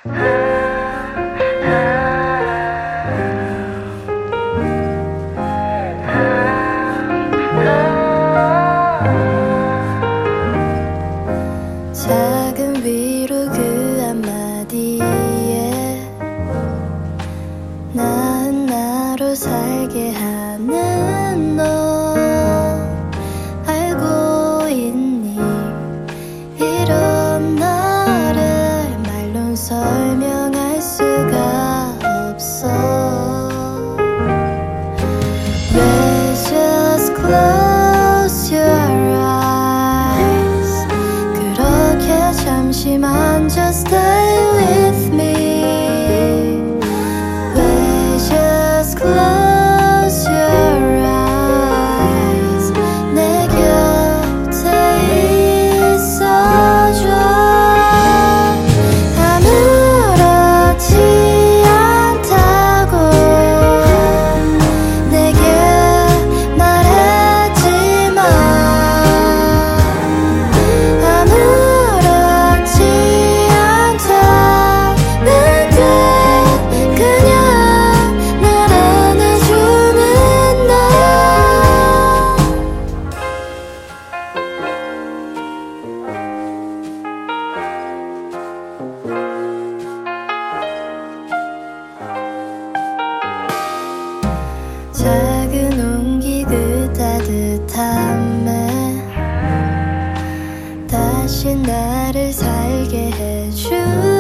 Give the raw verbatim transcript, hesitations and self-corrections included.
작은 위로 그 한마디에 나은 나로 살게 하는 너 알고 있니? 이런 나를 말론 설명할 수가 없어. Well, just close your eyes. 그렇게 잠시만 just stay with me. Well, just close your eyes. 내 곁에 있어줘. 아무렇지 않다고 내게 말했지만 아무렇지 않다는 듯 그냥 날 안아주는 너. 작은 온기 그 따뜻함에 다시 나를 살게 해줘.